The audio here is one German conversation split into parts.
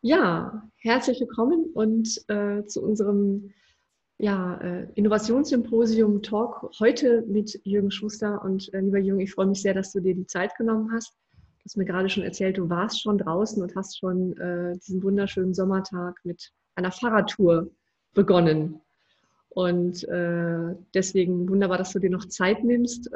Ja, herzlich willkommen und zu unserem Innovationssymposium Talk heute mit Jürgen Schuster. Und lieber Jürgen, ich freue mich sehr, dass du dir die Zeit genommen hast. Du hast mir gerade schon erzählt, du warst schon draußen und hast schon diesen wunderschönen Sommertag mit einer Fahrradtour begonnen. Und deswegen wunderbar, dass du dir noch Zeit nimmst.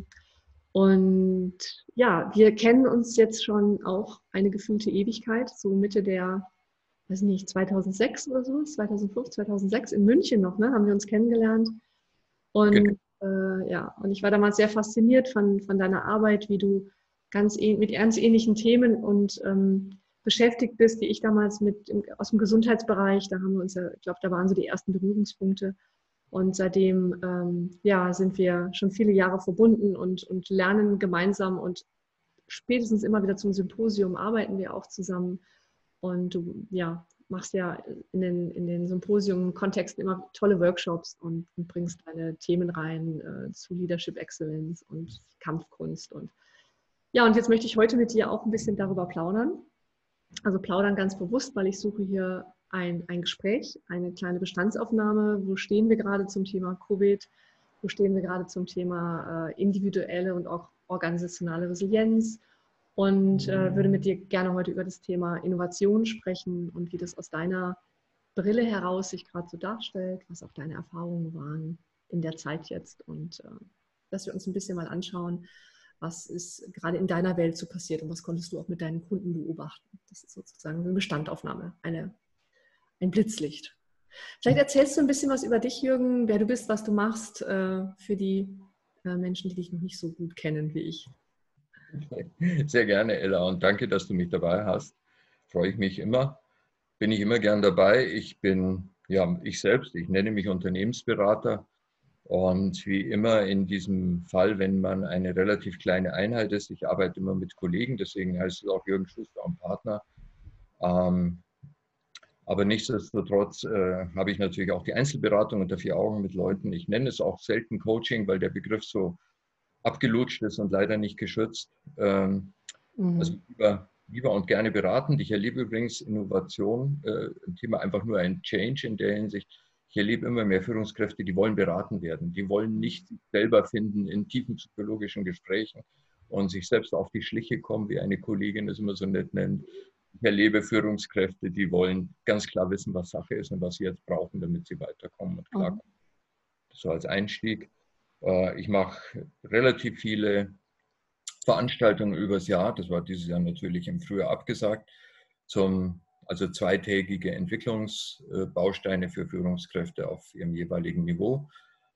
Und ja, wir kennen uns jetzt schon auch eine gefühlte Ewigkeit, so Mitte der, weiß nicht, 2006 oder so, 2005, 2006 in München noch, ne, haben wir uns kennengelernt. Genau. Und und ich war damals sehr fasziniert von deiner Arbeit, wie du mit ganz ähnlichen Themen und beschäftigt bist, wie ich damals aus dem Gesundheitsbereich. Da haben wir uns ja, ich glaube, da waren so die ersten Berührungspunkte. Und seitdem sind wir schon viele Jahre verbunden und lernen gemeinsam und spätestens immer wieder zum Symposium arbeiten wir auch zusammen. Und du machst ja in den Symposium-Kontexten immer tolle Workshops und bringst deine Themen rein zu Leadership Excellence und Kampfkunst. Und jetzt möchte ich heute mit dir auch ein bisschen darüber plaudern. Also plaudern ganz bewusst, weil ich suche hier ein Gespräch, eine kleine Bestandsaufnahme. Wo stehen wir gerade zum Thema Covid? Wo stehen wir gerade zum Thema individuelle und auch organisationale Resilienz? Und würde mit dir gerne heute über das Thema Innovation sprechen und wie das aus deiner Brille heraus sich gerade so darstellt, was auch deine Erfahrungen waren in der Zeit jetzt und dass wir uns ein bisschen mal anschauen, was ist gerade in deiner Welt so passiert und was konntest du auch mit deinen Kunden beobachten. Das ist sozusagen eine Bestandaufnahme, ein Blitzlicht. Vielleicht erzählst du ein bisschen was über dich, Jürgen, wer du bist, was du machst, für die Menschen, die dich noch nicht so gut kennen wie ich. Sehr gerne, Ella, und danke, dass du mich dabei hast. Freue ich mich immer. Bin ich immer gern dabei. Ich bin, ja, ich selbst, ich nenne mich Unternehmensberater und wie immer in diesem Fall, wenn man eine relativ kleine Einheit ist, ich arbeite immer mit Kollegen, deswegen heißt es auch Jürgen Schuster und Partner. Ähm, aber nichtsdestotrotz habe ich natürlich auch die Einzelberatung unter vier Augen mit Leuten. Ich nenne es auch selten Coaching, weil der Begriff so abgelutscht ist und leider nicht geschützt. Also Mhm. lieber und gerne beratend. Ich erlebe übrigens Innovation, ein Thema einfach nur ein Change in der Hinsicht. Ich erlebe immer mehr Führungskräfte, die wollen beraten werden. Die wollen nicht sich selber finden in tiefen psychologischen Gesprächen und sich selbst auf die Schliche kommen, wie eine Kollegin das immer so nett nennt. Ich erlebe Führungskräfte, die wollen ganz klar wissen, was Sache ist und was sie jetzt brauchen, damit sie weiterkommen und Mhm. klarkommen. So als Einstieg. Ich mache relativ viele Veranstaltungen übers Jahr. Das war dieses Jahr natürlich im Frühjahr abgesagt. Also zweitägige Entwicklungsbausteine für Führungskräfte auf ihrem jeweiligen Niveau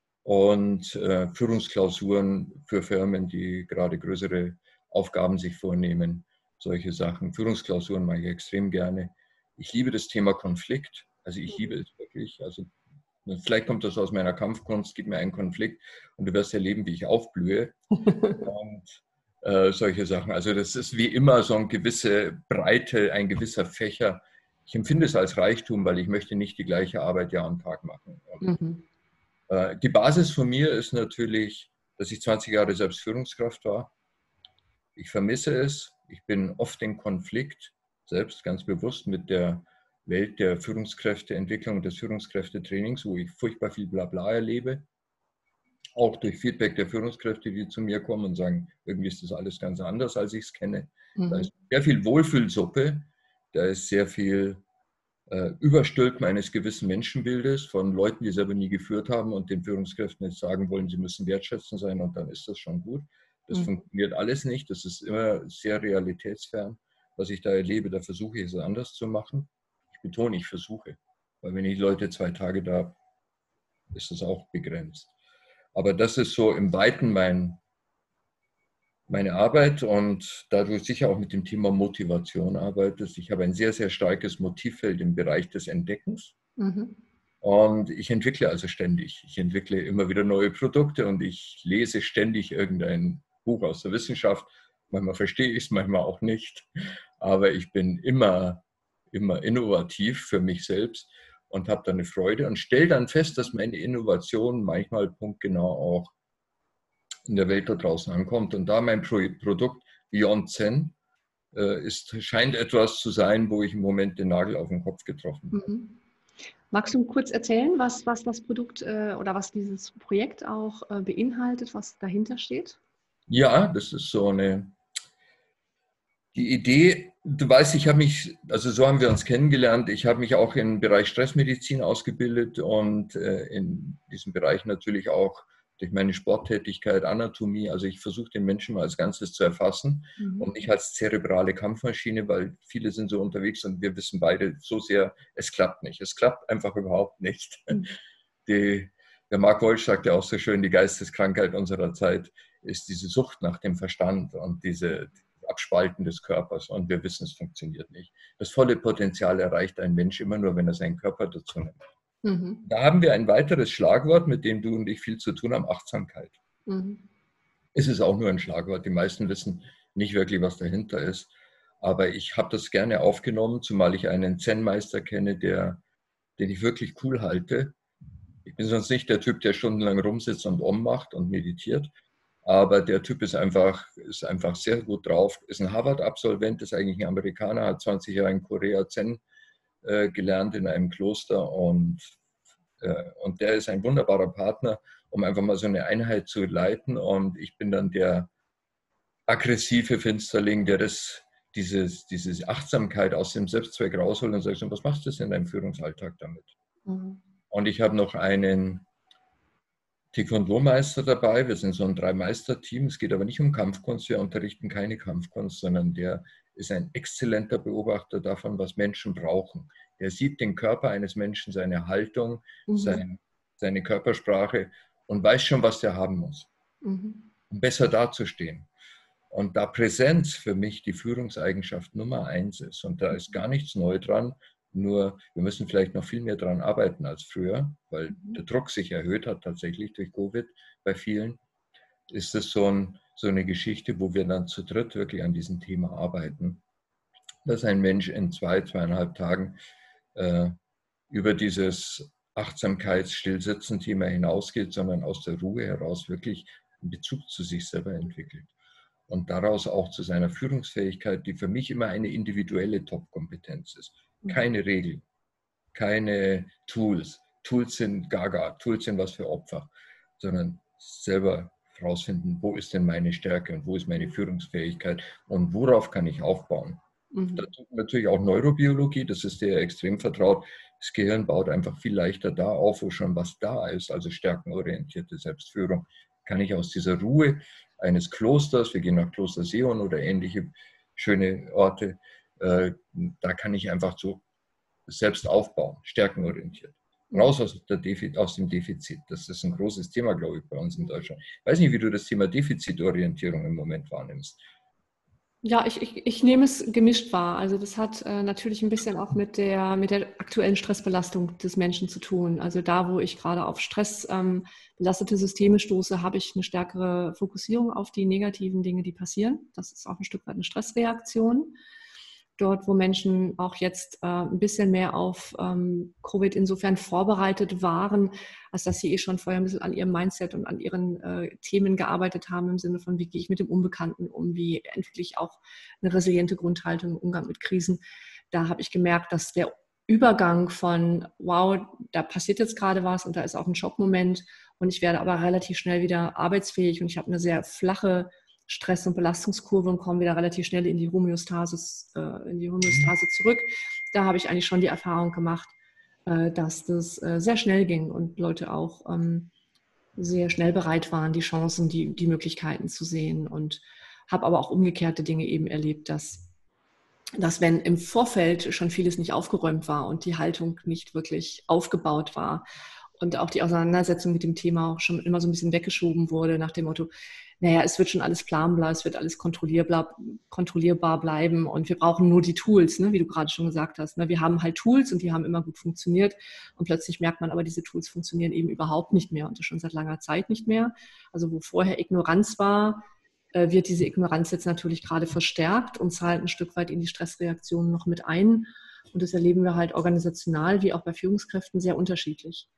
und Führungsklausuren für Firmen, die gerade größere Aufgaben sich vornehmen. Solche Sachen. Führungsklausuren mache ich extrem gerne. Ich liebe das Thema Konflikt. Also ich liebe es wirklich. Also vielleicht kommt das aus meiner Kampfkunst, gib mir einen Konflikt und du wirst erleben, wie ich aufblühe. Und solche Sachen. Also das ist wie immer so eine gewisse Breite, ein gewisser Fächer. Ich empfinde es als Reichtum, weil ich möchte nicht die gleiche Arbeit Jahr und Tag machen. Und, Mhm. die Basis von mir ist natürlich, dass ich 20 Jahre selbst Führungskraft war. Ich vermisse es. Ich bin oft in Konflikt, selbst ganz bewusst mit der Welt der Führungskräfteentwicklung und des Führungskräftetrainings, wo ich furchtbar viel Blabla erlebe. Auch durch Feedback der Führungskräfte, die zu mir kommen und sagen, irgendwie ist das alles ganz anders, als ich es kenne. Da Mhm. ist sehr viel Wohlfühlsuppe, da ist sehr viel Überstülpen eines gewissen Menschenbildes von Leuten, die selber nie geführt haben und den Führungskräften jetzt sagen wollen, sie müssen wertschätzend sein und dann ist das schon gut. Das Mhm. funktioniert alles nicht, das ist immer sehr realitätsfern. Was ich da erlebe, da versuche ich es anders zu machen. Ich betone, ich versuche, weil wenn ich Leute 2 Tage da habe, ist das auch begrenzt. Aber das ist so im Weiten meine Arbeit und da du sicher auch mit dem Thema Motivation arbeitest. Ich habe ein sehr, sehr starkes Motivfeld im Bereich des Entdeckens Mhm. und ich entwickle also ständig. Ich entwickle immer wieder neue Produkte und ich lese ständig irgendein Buch aus der Wissenschaft. Manchmal verstehe ich es, manchmal auch nicht, aber ich bin immer innovativ für mich selbst und habe da eine Freude und stelle dann fest, dass meine Innovation manchmal punktgenau auch in der Welt da draußen ankommt. Und da mein Produkt Beyond Zen scheint etwas zu sein, wo ich im Moment den Nagel auf den Kopf getroffen habe. Mhm. Magst du kurz erzählen, was das Produkt oder was dieses Projekt auch beinhaltet, was dahinter steht? Ja, das ist so die Idee, du weißt, also so haben wir uns kennengelernt, ich habe mich auch im Bereich Stressmedizin ausgebildet und in diesem Bereich natürlich auch durch meine Sporttätigkeit, Anatomie, also ich versuche den Menschen mal als Ganzes zu erfassen und nicht als zerebrale Kampfmaschine, weil viele sind so unterwegs und wir wissen beide so sehr, es klappt nicht. Es klappt einfach überhaupt nicht. Der Mark Wolf sagt ja auch so schön, die Geisteskrankheit unserer Zeit ist diese Sucht nach dem Verstand und diese Abspalten des Körpers. Und wir wissen, es funktioniert nicht. Das volle Potenzial erreicht ein Mensch immer nur, wenn er seinen Körper dazu nimmt. Mhm. Da haben wir ein weiteres Schlagwort, mit dem du und ich viel zu tun haben, Achtsamkeit. Mhm. Es ist auch nur ein Schlagwort. Die meisten wissen nicht wirklich, was dahinter ist. Aber ich habe das gerne aufgenommen, zumal ich einen Zen-Meister kenne, den ich wirklich cool halte. Ich bin sonst nicht der Typ, der stundenlang rumsitzt und macht und meditiert. Aber der Typ ist einfach sehr gut drauf, ist ein Harvard-Absolvent, ist eigentlich ein Amerikaner, hat 20 Jahre in Korea Zen gelernt in einem Kloster und der ist ein wunderbarer Partner, um einfach mal so eine Einheit zu leiten. Und ich bin dann der aggressive Finsterling, der diese Achtsamkeit aus dem Selbstzweck rausholt und sagt, was machst du denn in deinem Führungsalltag damit? Mhm. Und ich habe noch einen Taekwondo-Meister dabei. Wir sind so ein Drei-Meister-Team. Es geht aber nicht um Kampfkunst. Wir unterrichten keine Kampfkunst, sondern der ist ein exzellenter Beobachter davon, was Menschen brauchen. Der sieht den Körper eines Menschen, seine Haltung, seine Körpersprache und weiß schon, was der haben muss, um besser dazustehen. Und da Präsenz für mich die Führungseigenschaft Nummer 1 ist und da ist gar nichts neu dran, nur wir müssen vielleicht noch viel mehr dran arbeiten als früher, weil der Druck sich erhöht hat tatsächlich durch Covid bei vielen, ist es so eine Geschichte, wo wir dann zu dritt wirklich an diesem Thema arbeiten, dass ein Mensch in 2,5 Tagen über dieses Achtsamkeits-Stillsitzen-Thema hinausgeht, sondern aus der Ruhe heraus wirklich einen Bezug zu sich selber entwickelt. Und daraus auch zu seiner Führungsfähigkeit, die für mich immer eine individuelle Top-Kompetenz ist. Keine Regeln, keine Tools. Tools sind gaga, Tools sind was für Opfer, sondern selber herausfinden, wo ist denn meine Stärke und wo ist meine Führungsfähigkeit und worauf kann ich aufbauen. Dazu natürlich auch Neurobiologie, das ist dir extrem vertraut. Das Gehirn baut einfach viel leichter da auf, wo schon was da ist, also stärkenorientierte Selbstführung. Kann ich aus dieser Ruhe eines Klosters, wir gehen nach Kloster Sion oder ähnliche schöne Orte, da kann ich einfach so selbst aufbauen, stärkenorientiert. Raus aus dem Defizit. Das ist ein großes Thema, glaube ich, bei uns in Deutschland. Ich weiß nicht, wie du das Thema Defizitorientierung im Moment wahrnimmst. Ja, ich nehme es gemischt wahr. Also das hat natürlich ein bisschen auch mit der aktuellen Stressbelastung des Menschen zu tun. Also da, wo ich gerade auf Stress belastete Systeme stoße, habe ich eine stärkere Fokussierung auf die negativen Dinge, die passieren. Das ist auch ein Stück weit eine Stressreaktion. Dort, wo Menschen auch jetzt ein bisschen mehr auf Covid insofern vorbereitet waren, als dass sie schon vorher ein bisschen an ihrem Mindset und an ihren Themen gearbeitet haben, im Sinne von, wie gehe ich mit dem Unbekannten um, wie entwickle ich auch eine resiliente Grundhaltung im Umgang mit Krisen. Da habe ich gemerkt, dass der Übergang von, wow, da passiert jetzt gerade was und da ist auch ein Schockmoment und ich werde aber relativ schnell wieder arbeitsfähig und ich habe eine sehr flache Stress- und Belastungskurve und kommen wieder relativ schnell in die Homöostase zurück. Da habe ich eigentlich schon die Erfahrung gemacht, dass das sehr schnell ging und Leute auch sehr schnell bereit waren, die Chancen, die Möglichkeiten zu sehen und habe aber auch umgekehrte Dinge eben erlebt, dass wenn im Vorfeld schon vieles nicht aufgeräumt war und die Haltung nicht wirklich aufgebaut war und auch die Auseinandersetzung mit dem Thema auch schon immer so ein bisschen weggeschoben wurde nach dem Motto, naja, es wird schon alles planbar, es wird alles kontrollierbar bleiben und wir brauchen nur die Tools, ne, wie du gerade schon gesagt hast. Ne? Wir haben halt Tools und die haben immer gut funktioniert und plötzlich merkt man aber, diese Tools funktionieren eben überhaupt nicht mehr und das schon seit langer Zeit nicht mehr. Also wo vorher Ignoranz war, wird diese Ignoranz jetzt natürlich gerade verstärkt und zahlt ein Stück weit in die Stressreaktionen noch mit ein. Und das erleben wir halt organisational wie auch bei Führungskräften sehr unterschiedlich.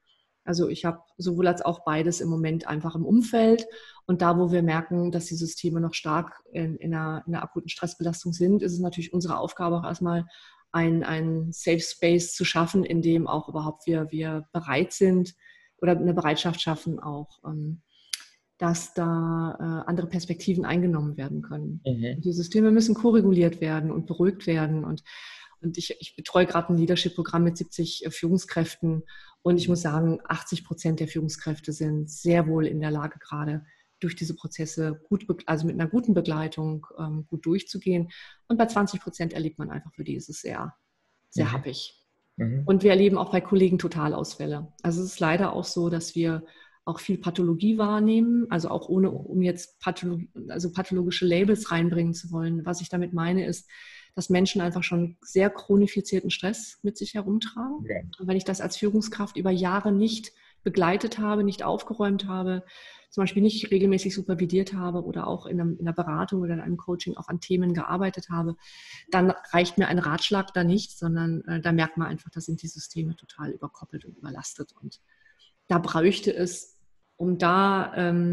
Also ich habe sowohl als auch beides im Moment einfach im Umfeld. Und da, wo wir merken, dass die Systeme noch stark in einer akuten Stressbelastung sind, ist es natürlich unsere Aufgabe auch erstmal, ein Safe Space zu schaffen, in dem auch überhaupt wir bereit sind oder eine Bereitschaft schaffen, auch dass da andere Perspektiven eingenommen werden können. Mhm. Die Systeme müssen koreguliert werden und beruhigt werden. Und ich betreue gerade ein Leadership-Programm mit 70 Führungskräften. Und ich muss sagen, 80% der Führungskräfte sind sehr wohl in der Lage, gerade durch diese Prozesse also mit einer guten Begleitung gut durchzugehen. Und bei 20% erlebt man einfach, für die ist es sehr, sehr Mhm. happig. Mhm. Und wir erleben auch bei Kollegen Totalausfälle. Also es ist leider auch so, dass wir auch viel Pathologie wahrnehmen, also auch ohne, um jetzt pathologische Labels reinbringen zu wollen. Was ich damit meine, ist, dass Menschen einfach schon sehr chronifizierten Stress mit sich herumtragen. Ja. Und wenn ich das als Führungskraft über Jahre nicht begleitet habe, nicht aufgeräumt habe, zum Beispiel nicht regelmäßig supervidiert habe oder auch in einer Beratung oder in einem Coaching auch an Themen gearbeitet habe, dann reicht mir ein Ratschlag da nicht, sondern da merkt man einfach, da sind die Systeme total überkoppelt und überlastet. Und da bräuchte es, um da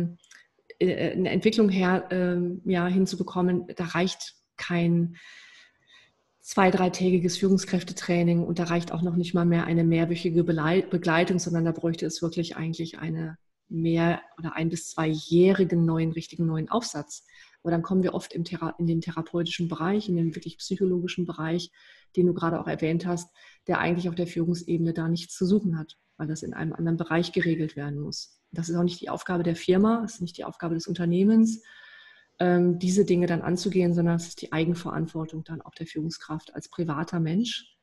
eine Entwicklung hinzubekommen, da reicht kein 2-3-tägiges Führungskräftetraining und da reicht auch noch nicht mal mehr eine mehrwöchige Begleitung, sondern da bräuchte es wirklich eigentlich eine oder 1- bis 2-jährigen richtigen neuen Aufsatz. Aber dann kommen wir oft in den therapeutischen Bereich, in den wirklich psychologischen Bereich, den du gerade auch erwähnt hast, der eigentlich auf der Führungsebene da nichts zu suchen hat, weil das in einem anderen Bereich geregelt werden muss. Das ist auch nicht die Aufgabe der Firma, das ist nicht die Aufgabe des Unternehmens, diese Dinge dann anzugehen, sondern es ist die Eigenverantwortung dann auch der Führungskraft als privater Mensch,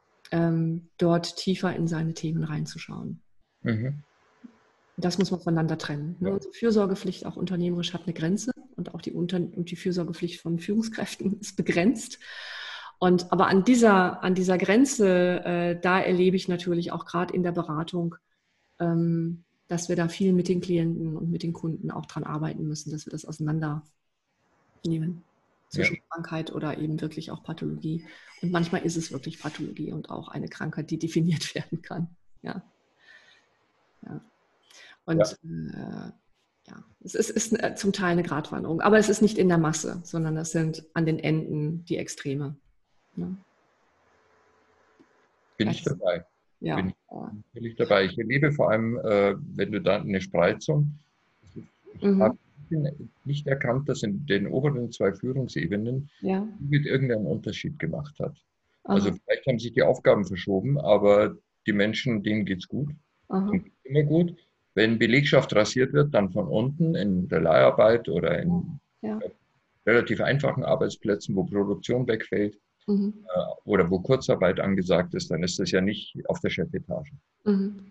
dort tiefer in seine Themen reinzuschauen. Mhm. Das muss man voneinander trennen. Ne? Ja. Also Fürsorgepflicht auch unternehmerisch hat eine Grenze und auch die Fürsorgepflicht von Führungskräften ist begrenzt. Aber an dieser Grenze, da erlebe ich natürlich auch gerade in der Beratung, dass wir da viel mit den Klienten und mit den Kunden auch dran arbeiten müssen, dass wir das auseinandernehmen Ja. zwischen Krankheit oder eben wirklich auch Pathologie. Und manchmal ist es wirklich Pathologie und auch eine Krankheit, die definiert werden kann. Ja. Ja. Ja. Und ja, es ist zum Teil eine Gratwanderung, aber es ist nicht in der Masse, sondern das sind an den Enden die Extreme. Ne? Bin ich dabei. Ja. Bin ich dabei. Ich erlebe vor allem, wenn du da eine Spreizung, ich habe Mhm. nicht erkannt, dass in den oberen 2 Führungsebenen Ja. mit irgendeinen Unterschied gemacht hat. Also Aha. vielleicht haben sich die Aufgaben verschoben, aber die Menschen, denen geht es gut. Aha. Denen geht's immer gut. Wenn Belegschaft rasiert wird, dann von unten in der Leiharbeit oder Ja. in Ja. relativ einfachen Arbeitsplätzen, wo Produktion wegfällt Mhm. oder wo Kurzarbeit angesagt ist, dann ist das ja nicht auf der Chefetage. Mhm.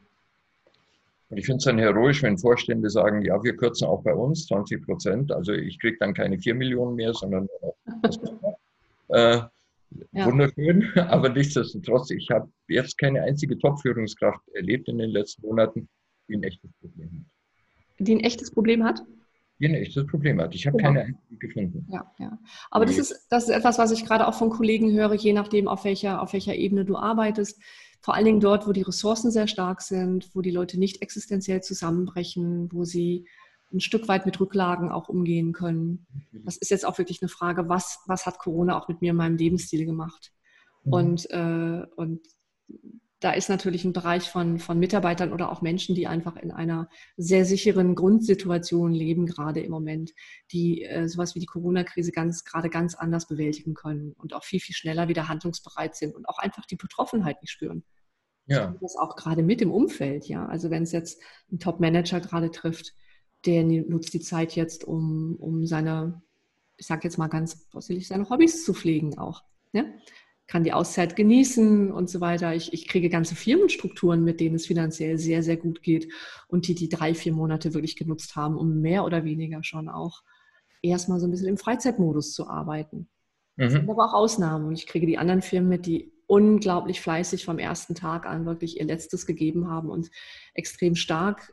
Und ich finde es dann heroisch, wenn Vorstände sagen, ja, wir kürzen auch bei uns 20%. Also ich kriege dann keine 4 Millionen mehr, sondern das äh, Ja. wunderschön. Aber nichtsdestotrotz, ich habe jetzt keine einzige Top-Führungskraft erlebt in den letzten Monaten, die ein echtes Problem hat. Die ein echtes Problem hat? Die ein echtes Problem hat. Ich habe keine Genau. einzige gefunden. Ja, ja. Aber das Die, ist etwas, was ich gerade auch von Kollegen höre, je nachdem, auf welcher Ebene du arbeitest. Vor allen Dingen dort, wo die Ressourcen sehr stark sind, wo die Leute nicht existenziell zusammenbrechen, wo sie ein Stück weit mit Rücklagen auch umgehen können. Das ist jetzt auch wirklich eine Frage, was hat Corona auch mit mir in meinem Lebensstil gemacht? Mhm. Und da ist natürlich ein Bereich von Mitarbeitern oder auch Menschen, die einfach in einer sehr sicheren Grundsituation leben, gerade im Moment, die sowas wie die Corona-Krise gerade ganz anders bewältigen können und auch viel, viel schneller wieder handlungsbereit sind und auch einfach die Betroffenheit nicht spüren. Ich Ja. kriege das auch gerade mit im Umfeld, ja. Also wenn es jetzt ein Top-Manager gerade trifft, der nutzt die Zeit jetzt, um seine, ich sage jetzt mal ganz vorsichtig, seine Hobbys zu pflegen auch. Ja? Kann die Auszeit genießen und so weiter. Ich kriege ganze Firmenstrukturen, mit denen es finanziell sehr, sehr gut geht und die 3-4 Monate wirklich genutzt haben, um mehr oder weniger schon auch erstmal so ein bisschen im Freizeitmodus zu arbeiten. Es sind Mhm. aber auch Ausnahmen. Und ich kriege die anderen Firmen mit, die unglaublich fleißig vom ersten Tag an wirklich ihr Letztes gegeben haben und extrem stark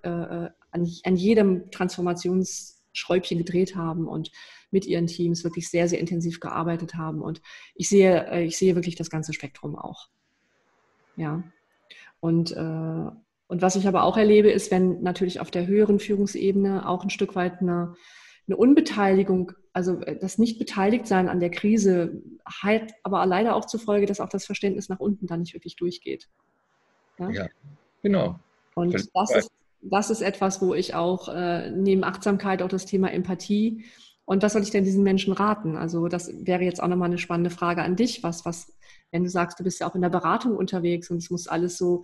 an jedem Transformationsschräubchen gedreht haben und mit ihren Teams wirklich sehr, sehr intensiv gearbeitet haben. Und ich sehe wirklich das ganze Spektrum auch. Ja. Und Und was ich aber auch erlebe, ist, wenn natürlich auf der höheren Führungsebene auch ein Stück weit eine Unbeteiligung, also das Nicht-Beteiligtsein an der Krise, hat aber leider auch zur Folge, dass auch das Verständnis nach unten dann nicht wirklich durchgeht. Ja? Ja, genau. Und das ist etwas, wo ich auch neben Achtsamkeit auch das Thema Empathie, und was soll ich denn diesen Menschen raten? Also das wäre jetzt auch nochmal eine spannende Frage an dich. Wenn du sagst, du bist ja auch in der Beratung unterwegs und es muss alles so,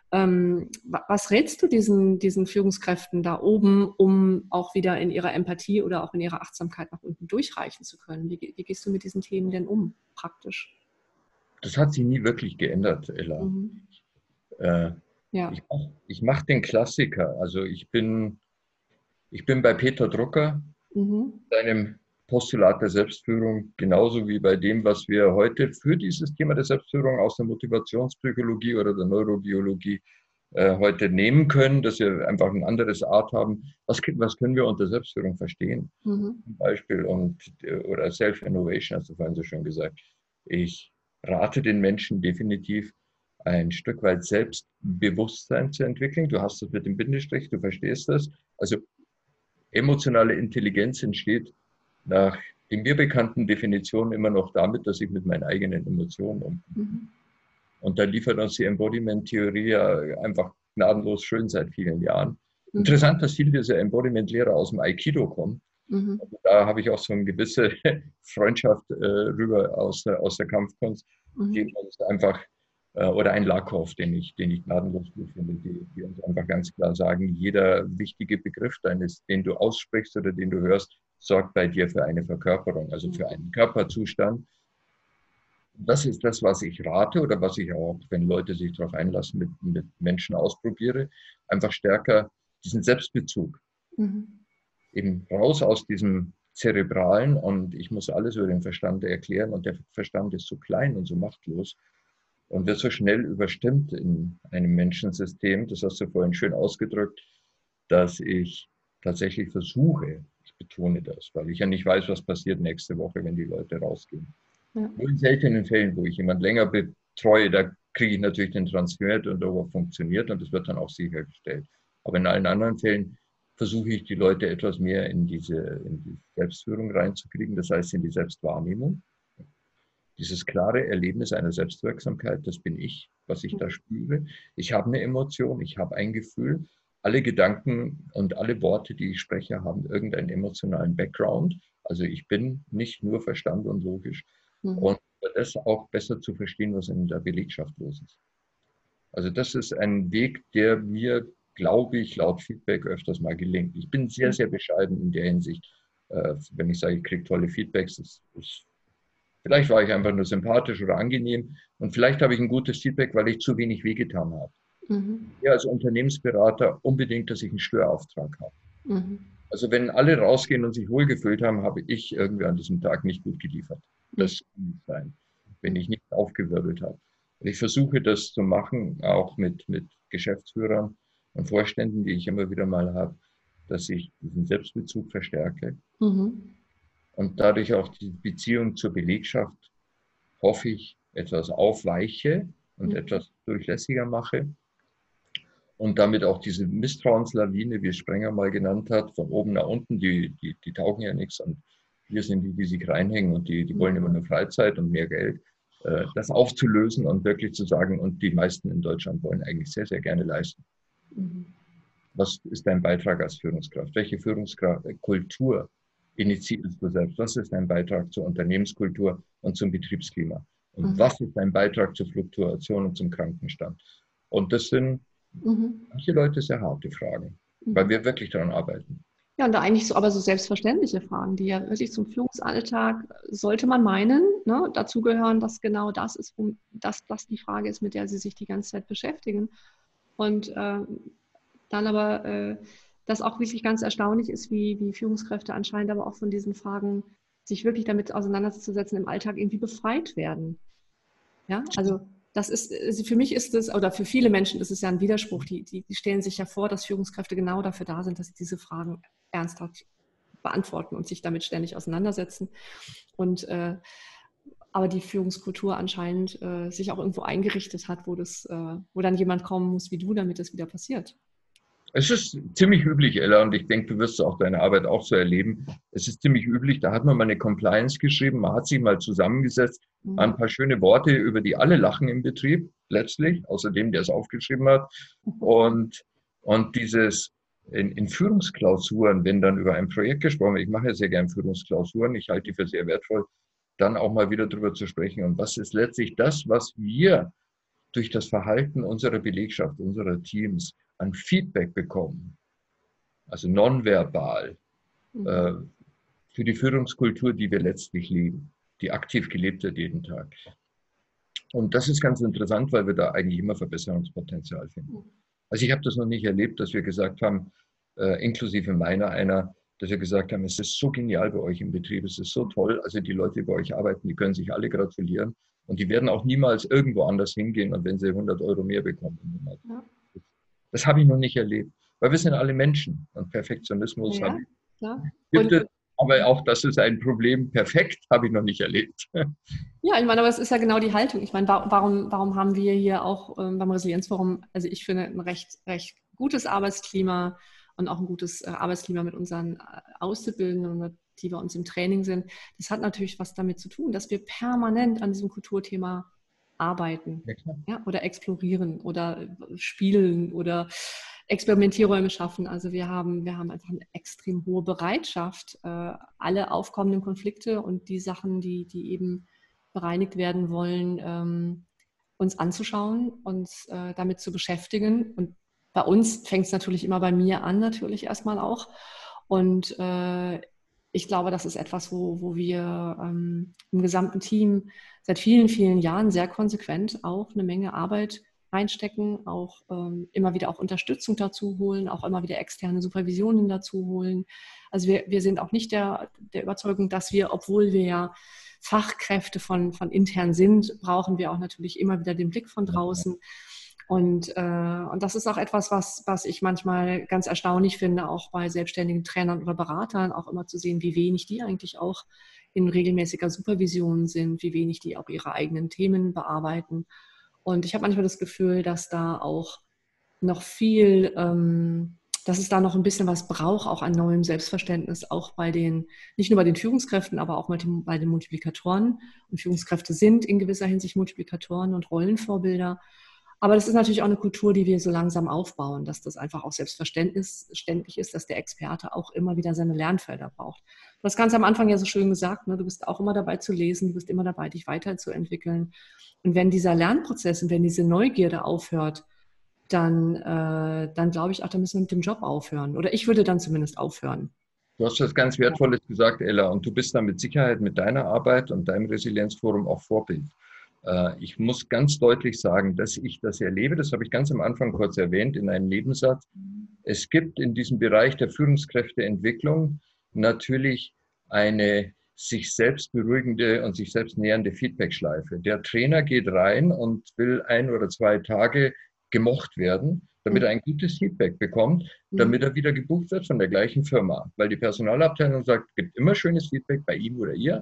was rätst du diesen Führungskräften da oben, um auch wieder in ihrer Empathie oder auch in ihrer Achtsamkeit nach unten durchreichen zu können? Wie gehst du mit diesen Themen denn um, praktisch? Das hat sich nie wirklich geändert, Ella. Mhm. Äh, Ja. ich mach den Klassiker. Also ich bin bei Peter Drucker, Mhm. seinem Postulat der Selbstführung, genauso wie bei dem, was wir heute für dieses Thema der Selbstführung aus der Motivationspsychologie oder der Neurobiologie heute nehmen können, dass wir einfach ein anderes Art haben. Was können wir unter Selbstführung verstehen? Mhm. Zum Beispiel oder Self-Innovation, hast du vorhin so schön gesagt. Ich rate den Menschen definitiv, ein Stück weit Selbstbewusstsein zu entwickeln. Du hast das mit dem Bindestrich, du verstehst das. Also emotionale Intelligenz entsteht nach den mir bekannten Definitionen immer noch damit, dass ich mit meinen eigenen Emotionen umgehe. Mhm. Und da liefert uns die Embodiment-Theorie ja einfach gnadenlos schön seit vielen Jahren. Mhm. Interessant, dass viele dieser Embodiment-Lehrer aus dem Aikido kommen. Mhm. Also da habe ich auch so eine gewisse Freundschaft rüber aus der Kampfkunst, die Mhm. uns einfach, oder ein Lakow, den ich gnadenlos gut finde, die uns einfach ganz klar sagen, jeder wichtige Begriff den du aussprichst oder den du hörst, sorgt bei dir für eine Verkörperung, also für einen Körperzustand. Das ist das, was ich rate oder was ich auch, wenn Leute sich darauf einlassen, mit Menschen ausprobiere, einfach stärker diesen Selbstbezug, Mhm. eben raus aus diesem Zerebralen und ich muss alles über den Verstand erklären und der Verstand ist so klein und so machtlos und wird so schnell überstimmt in einem Menschensystem, das hast du vorhin schön ausgedrückt, dass ich tatsächlich versuche, ich betone das, weil ich ja nicht weiß, was passiert nächste Woche, wenn die Leute rausgehen. Ja. Nur in seltenen Fällen, wo ich jemanden länger betreue, da kriege ich natürlich den Transfer und darüber funktioniert und das wird dann auch sichergestellt. Aber in allen anderen Fällen versuche ich, die Leute etwas mehr in die Selbstführung reinzukriegen, das heißt in die Selbstwahrnehmung. Dieses klare Erlebnis einer Selbstwirksamkeit, das bin ich, was ich da spüre. Ich habe eine Emotion, ich habe ein Gefühl. Alle Gedanken und alle Worte, die ich spreche, haben irgendeinen emotionalen Background. Also ich bin nicht nur Verstand und logisch. Mhm. Und das auch besser zu verstehen, was in der Belegschaft los ist. Also das ist ein Weg, der mir, glaube ich, laut Feedback öfters mal gelingt. Ich bin sehr, sehr bescheiden in der Hinsicht, wenn ich sage, ich kriege tolle Feedbacks. Vielleicht war ich einfach nur sympathisch oder angenehm und vielleicht habe ich ein gutes Feedback, weil ich zu wenig wehgetan habe. Mhm. Ja, als Unternehmensberater unbedingt, dass ich einen Störauftrag habe. Mhm. Also wenn alle rausgehen und sich wohlgefühlt haben, habe ich irgendwie an diesem Tag nicht gut geliefert. Das kann nicht sein, wenn ich nicht aufgewirbelt habe. Und ich versuche das zu machen, auch mit Geschäftsführern und Vorständen, die ich immer wieder mal habe, dass ich diesen Selbstbezug verstärke Mhm. und dadurch auch die Beziehung zur Belegschaft, hoffe ich, etwas aufweiche und Mhm. etwas durchlässiger mache und damit auch diese Misstrauenslawine, wie es Sprenger mal genannt hat, von oben nach unten, die taugen ja nichts und wir sind die sich reinhängen und die wollen immer nur Freizeit und mehr Geld, das aufzulösen und wirklich zu sagen, und die meisten in Deutschland wollen eigentlich sehr, sehr gerne leisten. Mhm. Was ist dein Beitrag als Führungskraft? Welche Führungskultur initiierst du selbst? Was ist dein Beitrag zur Unternehmenskultur und zum Betriebsklima? Und Mhm. was ist dein Beitrag zur Fluktuation und zum Krankenstand? Und das sind Mhm. manche Leute sehr harte Fragen, weil Mhm. wir wirklich daran arbeiten. Ja, und da eigentlich so, aber so selbstverständliche Fragen, die ja wirklich zum Führungsalltag, sollte man meinen, ne, dazugehören, dass genau das ist, das die Frage ist, mit der sie sich die ganze Zeit beschäftigen. Und dann aber, das auch wirklich ganz erstaunlich ist, wie Führungskräfte anscheinend aber auch von diesen Fragen, sich wirklich damit auseinanderzusetzen, im Alltag irgendwie befreit werden. Ja, also das ist, also für mich ist es, oder für viele Menschen ist es ja ein Widerspruch. Die stellen sich ja vor, dass Führungskräfte genau dafür da sind, dass sie diese Fragen ernsthaft beantworten und sich damit ständig auseinandersetzen. Und aber die Führungskultur anscheinend sich auch irgendwo eingerichtet hat, wo dann jemand kommen muss wie du, damit das wieder passiert. Es ist ziemlich üblich, Ella, und ich denke, du wirst auch deine Arbeit auch so erleben. Es ist ziemlich üblich, da hat man mal eine Compliance geschrieben, man hat sich mal zusammengesetzt, ein paar schöne Worte, über die alle lachen im Betrieb, letztlich, außer dem, der es aufgeschrieben hat. Und dieses in Führungsklausuren, wenn dann über ein Projekt gesprochen wird, ich mache ja sehr gerne Führungsklausuren, ich halte die für sehr wertvoll, dann auch mal wieder drüber zu sprechen. Und was ist letztlich das, was wir durch das Verhalten unserer Belegschaft, unserer Teams an Feedback bekommen, also nonverbal, für die Führungskultur, die wir letztlich leben, die aktiv gelebt wird jeden Tag. Und das ist ganz interessant, weil wir da eigentlich immer Verbesserungspotenzial finden. Also ich habe das noch nicht erlebt, dass wir gesagt haben, inklusive meiner einer, dass wir gesagt haben, es ist so genial bei euch im Betrieb, es ist so toll, also die Leute, die bei euch arbeiten, die können sich alle gratulieren und die werden auch niemals irgendwo anders hingehen und wenn sie 100 Euro mehr bekommen im Monat. Ja. Das habe ich noch nicht erlebt, weil wir sind alle Menschen und Perfektionismus gibt es, aber auch das ist ein Problem. Perfekt habe ich noch nicht erlebt. Ja, ich meine, aber es ist ja genau die Haltung. Ich meine, warum haben wir hier auch beim Resilienzforum, also ich finde ein recht gutes Arbeitsklima und auch ein gutes Arbeitsklima mit unseren Auszubildenden, die bei uns im Training sind. Das hat natürlich was damit zu tun, dass wir permanent an diesem Kulturthema arbeiten, ja, oder explorieren oder spielen oder Experimentierräume schaffen. Also wir haben einfach eine extrem hohe Bereitschaft, alle aufkommenden Konflikte und die Sachen, die eben bereinigt werden wollen, uns anzuschauen, uns damit zu beschäftigen. Und bei uns fängt es natürlich immer bei mir an, natürlich erstmal auch. Und ich glaube, das ist etwas, wo wir im gesamten Team seit vielen, vielen Jahren sehr konsequent auch eine Menge Arbeit reinstecken, auch immer wieder auch Unterstützung dazu holen, auch immer wieder externe Supervisionen dazu holen. Also wir sind auch nicht der Überzeugung, dass wir, obwohl wir ja Fachkräfte von intern sind, brauchen wir auch natürlich immer wieder den Blick von draußen. Und das ist auch etwas, was ich manchmal ganz erstaunlich finde, auch bei selbstständigen Trainern oder Beratern, auch immer zu sehen, wie wenig die eigentlich auch in regelmäßiger Supervision sind, wie wenig die auch ihre eigenen Themen bearbeiten. Und ich habe manchmal das Gefühl, dass da auch noch viel, dass es da noch ein bisschen was braucht, auch an neuem Selbstverständnis, auch nicht nur bei den Führungskräften, aber auch bei den Multiplikatoren. Und Führungskräfte sind in gewisser Hinsicht Multiplikatoren und Rollenvorbilder. Aber das ist natürlich auch eine Kultur, die wir so langsam aufbauen, dass das einfach auch selbstverständlich ist, dass der Experte auch immer wieder seine Lernfelder braucht. Du hast ganz am Anfang ja so schön gesagt, ne, du bist auch immer dabei zu lesen, du bist immer dabei, dich weiterzuentwickeln. Und wenn dieser Lernprozess und wenn diese Neugierde aufhört, dann glaube ich auch, dann müssen wir mit dem Job aufhören. Oder ich würde dann zumindest aufhören. Du hast was ganz Wertvolles gesagt, Ella, und du bist dann mit Sicherheit mit deiner Arbeit und deinem Resilienzforum auch Vorbild. Ich muss ganz deutlich sagen, dass ich das erlebe, das habe ich ganz am Anfang kurz erwähnt in einem Nebensatz. Es gibt in diesem Bereich der Führungskräfteentwicklung natürlich eine sich selbst beruhigende und sich selbst nähernde Feedbackschleife. Der Trainer geht rein und will 1 oder 2 Tage gemocht werden, damit er ein gutes Feedback bekommt, damit er wieder gebucht wird von der gleichen Firma. Weil die Personalabteilung sagt, es gibt immer schönes Feedback bei ihm oder ihr.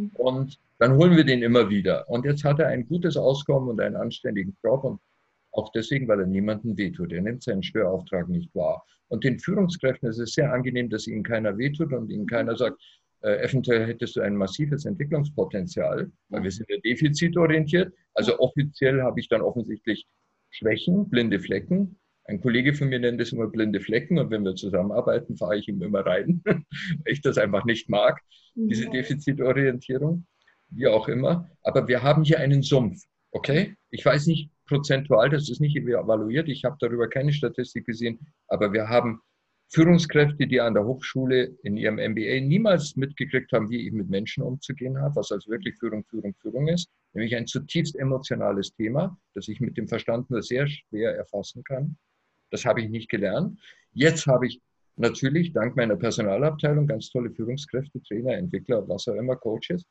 Und dann holen wir den immer wieder. Und jetzt hat er ein gutes Auskommen und einen anständigen Job. Und auch deswegen, weil er niemandem wehtut. Er nimmt seinen Störauftrag nicht wahr. Und den Führungskräften ist es sehr angenehm, dass ihnen keiner wehtut und ihnen keiner sagt, eventuell hättest du ein massives Entwicklungspotenzial, weil wir sind ja defizitorientiert. Also offiziell habe ich dann offensichtlich Schwächen, blinde Flecken. Ein Kollege von mir nennt das immer blinde Flecken und wenn wir zusammenarbeiten, fahre ich ihm immer rein, weil ich das einfach nicht mag, diese Defizitorientierung, wie auch immer. Aber wir haben hier einen Sumpf, okay? Ich weiß nicht prozentual, das ist nicht evaluiert, ich habe darüber keine Statistik gesehen, aber wir haben Führungskräfte, die an der Hochschule in ihrem MBA niemals mitgekriegt haben, wie ich mit Menschen umzugehen habe, was also wirklich Führung ist, nämlich ein zutiefst emotionales Thema, das ich mit dem Verstand nur sehr schwer erfassen kann. Das habe ich nicht gelernt. Jetzt habe ich natürlich dank meiner Personalabteilung ganz tolle Führungskräfte, Trainer, Entwickler, was auch immer, Coaches,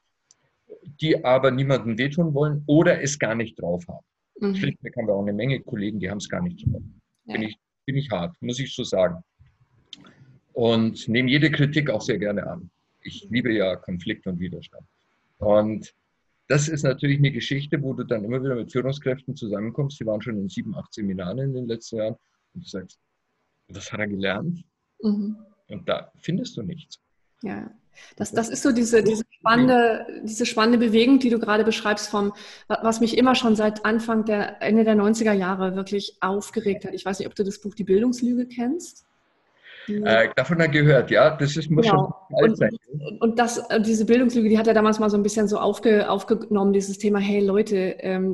die aber niemandem wehtun wollen oder es gar nicht drauf haben. Schlichtweg haben wir auch eine Menge Kollegen, die haben es gar nicht drauf. Bin ich hart, muss ich so sagen. Und nehme jede Kritik auch sehr gerne an. Ich liebe ja Konflikt und Widerstand. Und das ist natürlich eine Geschichte, wo du dann immer wieder mit Führungskräften zusammenkommst. Die waren schon in 7, 8 Seminaren in den letzten Jahren. Und du sagst, was hat er gelernt? Mhm. Und da findest du nichts. Ja, das ist so diese spannende Bewegung, die du gerade beschreibst, was mich immer schon seit Ende der 90er Jahre wirklich aufgeregt hat. Ich weiß nicht, ob du das Buch Die Bildungslüge kennst. Davon hat gehört, ja, muss schon Genau. alt sein. Und diese Bildungslüge, die hat ja damals mal so ein bisschen so aufgenommen, dieses Thema, hey Leute,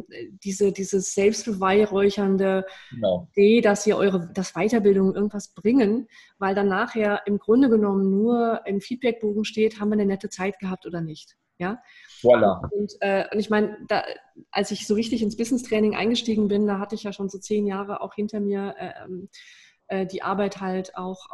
dieses selbstbeweihräuchernde Genau. Idee, dass dass Weiterbildungen irgendwas bringen, weil dann nachher im Grunde genommen nur im Feedbackbogen steht, haben wir eine nette Zeit gehabt oder nicht. Ja? Voilà. Und ich meine, als ich so richtig ins Business-Training eingestiegen bin, da hatte ich ja schon so 10 Jahre auch hinter mir die Arbeit halt auch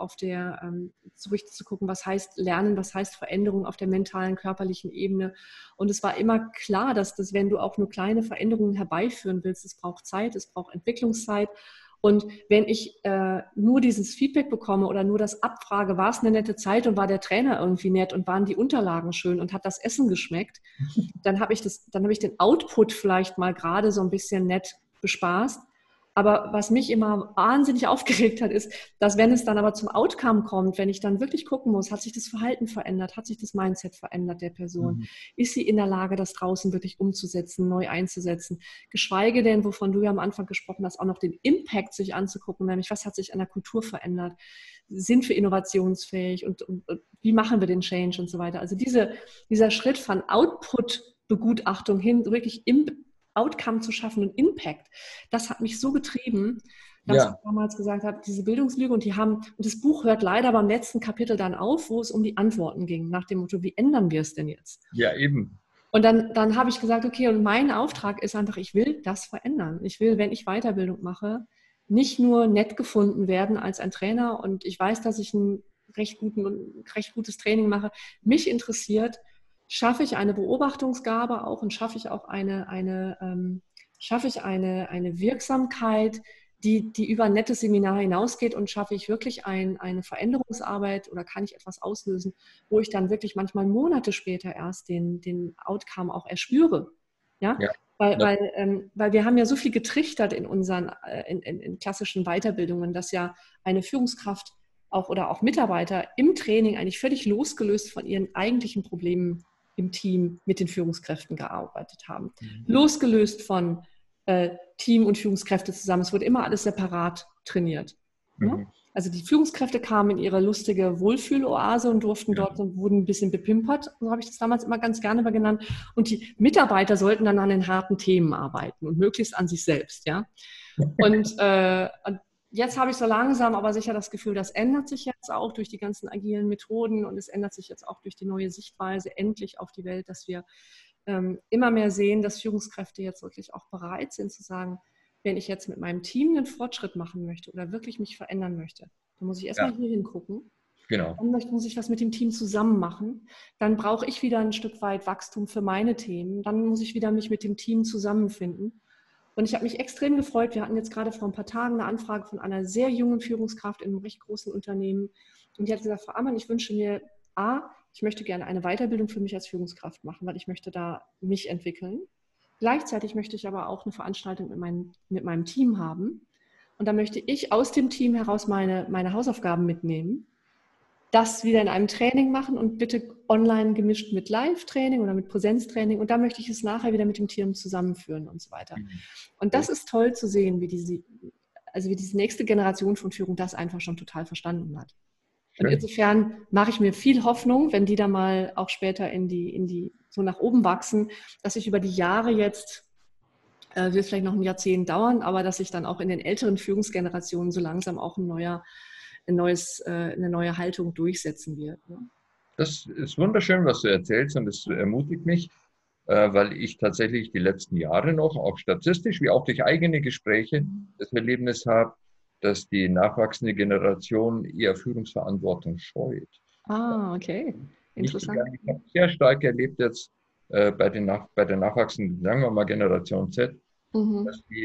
so richtig zu gucken, was heißt Lernen, was heißt Veränderung auf der mentalen, körperlichen Ebene. Und es war immer klar, dass wenn du auch nur kleine Veränderungen herbeiführen willst, es braucht Zeit, es braucht Entwicklungszeit. Und wenn ich nur dieses Feedback bekomme oder nur das abfrage, war es eine nette Zeit und war der Trainer irgendwie nett und waren die Unterlagen schön und hat das Essen geschmeckt, dann habe ich den Output vielleicht mal gerade so ein bisschen nett bespaßt. Aber was mich immer wahnsinnig aufgeregt hat, ist, dass wenn es dann aber zum Outcome kommt, wenn ich dann wirklich gucken muss, hat sich das Verhalten verändert, hat sich das Mindset verändert der Person, ist sie in der Lage, das draußen wirklich umzusetzen, neu einzusetzen, geschweige denn, wovon du ja am Anfang gesprochen hast, auch noch den Impact sich anzugucken, nämlich was hat sich an der Kultur verändert, sind wir innovationsfähig und wie machen wir den Change und so weiter. Also dieser Schritt von Output-Begutachtung hin, wirklich Outcome zu schaffen und Impact, das hat mich so getrieben, dass ich damals gesagt habe, diese Bildungslüge und das Buch hört leider beim letzten Kapitel dann auf, wo es um die Antworten ging, nach dem Motto, wie ändern wir es denn jetzt? Ja, eben. Und dann habe ich gesagt, okay, und mein Auftrag ist einfach, ich will das verändern. Ich will, wenn ich Weiterbildung mache, nicht nur nett gefunden werden als ein Trainer und ich weiß, dass ich ein recht gutes Training mache. Mich interessiert, schaffe ich eine Beobachtungsgabe auch und schaffe ich auch eine Wirksamkeit, die über ein nettes Seminar hinausgeht und schaffe ich wirklich eine Veränderungsarbeit oder kann ich etwas auslösen, wo ich dann wirklich manchmal Monate später erst den Outcome auch erspüre. Ja? Ja. Weil wir haben ja so viel getrichtert in unseren in klassischen Weiterbildungen, dass ja eine Führungskraft oder auch Mitarbeiter im Training eigentlich völlig losgelöst von ihren eigentlichen Problemen im Team mit den Führungskräften gearbeitet haben. Losgelöst von Team und Führungskräfte zusammen. Es wurde immer alles separat trainiert. Ne? Also die Führungskräfte kamen in ihre lustige Wohlfühloase und durften dort und wurden ein bisschen bepimpert. So habe ich das damals immer ganz gerne genannt. Und die Mitarbeiter sollten dann an den harten Themen arbeiten und möglichst an sich selbst. Ja? Und jetzt habe ich so langsam aber sicher das Gefühl, das ändert sich jetzt auch durch die ganzen agilen Methoden und es ändert sich jetzt auch durch die neue Sichtweise endlich auf die Welt, dass wir immer mehr sehen, dass Führungskräfte jetzt wirklich auch bereit sind zu sagen, wenn ich jetzt mit meinem Team einen Fortschritt machen möchte oder wirklich mich verändern möchte, dann muss ich erstmal hier hingucken. Genau. Dann muss ich was mit dem Team zusammen machen. Dann brauche ich wieder ein Stück weit Wachstum für meine Themen. Dann muss ich wieder mich mit dem Team zusammenfinden. Und ich habe mich extrem gefreut. Wir hatten jetzt gerade vor ein paar Tagen eine Anfrage von einer sehr jungen Führungskraft in einem recht großen Unternehmen. Und die hat gesagt, Frau Ammann, ich wünsche mir ich möchte gerne eine Weiterbildung für mich als Führungskraft machen, weil ich möchte da mich entwickeln. Gleichzeitig möchte ich aber auch eine Veranstaltung mit meinem Team haben. Und da möchte ich aus dem Team heraus meine Hausaufgaben mitnehmen, das wieder in einem Training machen und bitte online gemischt mit Live-Training oder mit Präsenztraining. Und da möchte ich es nachher wieder mit dem Team zusammenführen und so weiter. Und das ist toll zu sehen, wie diese nächste Generation von Führung das einfach schon total verstanden hat. Und insofern mache ich mir viel Hoffnung, wenn die da mal auch später so nach oben wachsen, dass ich über die Jahre jetzt, wird vielleicht noch ein Jahrzehnt dauern, aber dass sich dann auch in den älteren Führungsgenerationen so langsam auch eine neue Haltung durchsetzen wird. Ne? Das ist wunderschön, was du erzählst und das ermutigt mich, weil ich tatsächlich die letzten Jahre noch, auch statistisch wie auch durch eigene Gespräche, das Erlebnis habe, dass die nachwachsende Generation eher Führungsverantwortung scheut. Okay. Interessant. Ich habe sehr stark erlebt jetzt bei der nachwachsenden, sagen wir mal Generation Z, dass die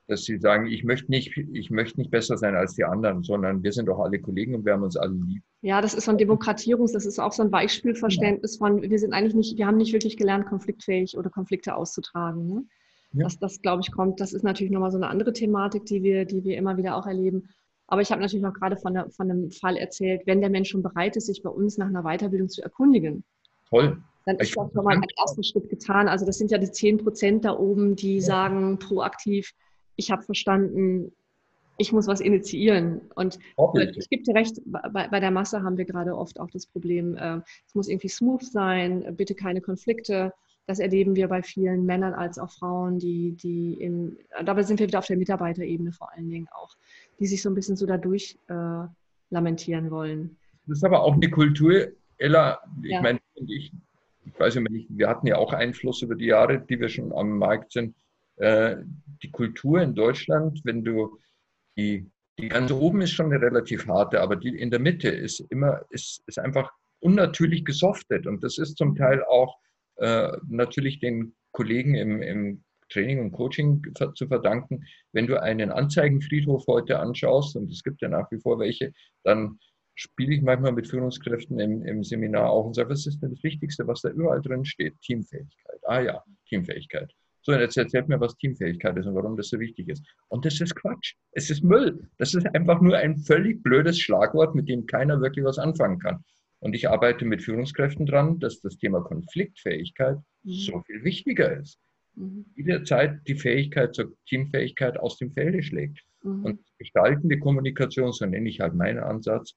dass sie sagen, ich möchte nicht besser sein als die anderen, sondern wir sind doch alle Kollegen und wir haben uns alle lieb. Ja, das ist so ein das ist auch so ein Ja. Beispielverständnis von, wir haben nicht wirklich gelernt, konfliktfähig oder Konflikte auszutragen. Ne? Ja. Das, glaube ich, das ist natürlich nochmal so eine andere Thematik, die wir immer wieder auch erleben. Aber ich habe natürlich auch gerade von einem Fall erzählt, wenn der Mensch schon bereit ist, sich bei uns nach einer Weiterbildung zu erkundigen, Toll. dann Ich ist das finde schon das mal ein ganz toll. erster Schritt getan. Also das sind ja die 10% da oben, die Ja. sagen proaktiv, ich habe verstanden, ich muss was initiieren. Und Vorbildlich. ich gebe dir recht, bei der Masse haben wir gerade oft auch das Problem, es muss irgendwie smooth sein, bitte keine Konflikte. Das erleben wir bei vielen Männern als auch Frauen, dabei sind wir wieder auf der Mitarbeiterebene vor allen Dingen auch, die sich so ein bisschen so dadurch lamentieren wollen. Das ist aber auch eine Kultur, Ella, ich Ja. meine, ich weiß immer nicht, wir hatten ja auch Einfluss über die Jahre, die wir schon am Markt sind. Äh, Die Kultur in Deutschland, wenn du die ganz oben ist schon eine relativ harte, aber die in der Mitte ist einfach unnatürlich gesoftet. Und das ist zum Teil auch natürlich den Kollegen im Training und Coaching zu verdanken. Wenn du einen Anzeigenfriedhof heute anschaust, und es gibt ja nach wie vor welche, dann spiele ich manchmal mit Führungskräften im Seminar auch und sage, was ist denn das Wichtigste, was da überall drin steht? Teamfähigkeit. Ah ja, Teamfähigkeit. So, und jetzt erzählt mir, was Teamfähigkeit ist und warum das so wichtig ist. Und das ist Quatsch. Es ist Müll. Das ist einfach nur ein völlig blödes Schlagwort, mit dem keiner wirklich was anfangen kann. Und ich arbeite mit Führungskräften dran, dass das Thema Konfliktfähigkeit Mhm. so viel wichtiger ist. Mhm. Jederzeit die Fähigkeit zur Teamfähigkeit aus dem Felde schlägt. Mhm. Und gestaltende Kommunikation, so nenne ich halt meinen Ansatz,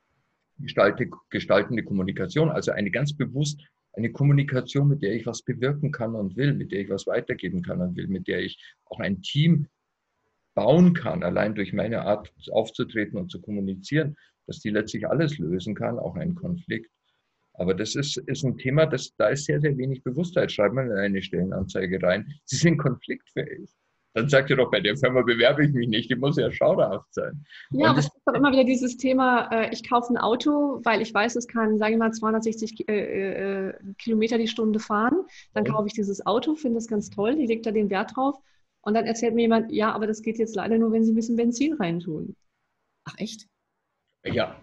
gestaltende Kommunikation, also eine ganz bewusst eine Kommunikation, mit der ich was bewirken kann und will, mit der ich was weitergeben kann und will, mit der ich auch ein Team bauen kann, allein durch meine Art aufzutreten und zu kommunizieren, dass die letztlich alles lösen kann, auch einen Konflikt. Aber das ist ein Thema, da ist sehr, sehr wenig Bewusstheit. Schreibt man in eine Stellenanzeige rein, Sie sind konfliktfähig. Dann sagt ihr doch, bei der Firma bewerbe ich mich nicht, die muss ja schauderhaft sein. Ja, Und aber es das, ist doch immer wieder dieses Thema, ich kaufe ein Auto, weil ich weiß, es kann, sage ich mal, 260 Kilometer die Stunde fahren. Dann kaufe ich dieses Auto, finde es ganz toll, die legt da den Wert drauf. Und dann erzählt mir jemand, ja, aber das geht jetzt leider nur, wenn Sie ein bisschen Benzin reintun. Ach echt? ja,